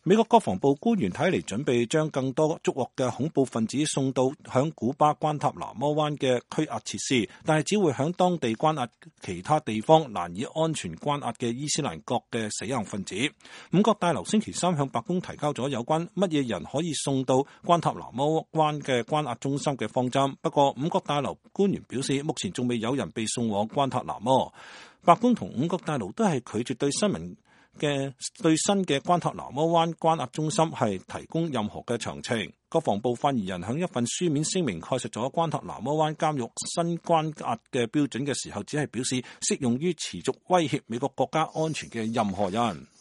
美國國防部官員睇嚟準備將更多捉獲嘅恐怖分子送到響古巴關塔那摩灣嘅拘押設施，但係只會響當地關押其他地方難以安全關押嘅伊斯蘭國嘅死硬分子。五角大樓星期三向白宮提交咗有關乜嘢人可以送到關塔那摩灣嘅關押中心嘅方針，不過五角大樓官員表示，目前仲未有人被送往關塔那摩。白宮同五角大樓都係拒絕對新嘅關塔那摩灣關押中心係提供任何嘅詳情。國防部發言人喺一份書面聲明概述咗關塔那摩灣監獄新關押嘅標準嘅時候，只係表示適用於持續威脅美國國家安全嘅任何人。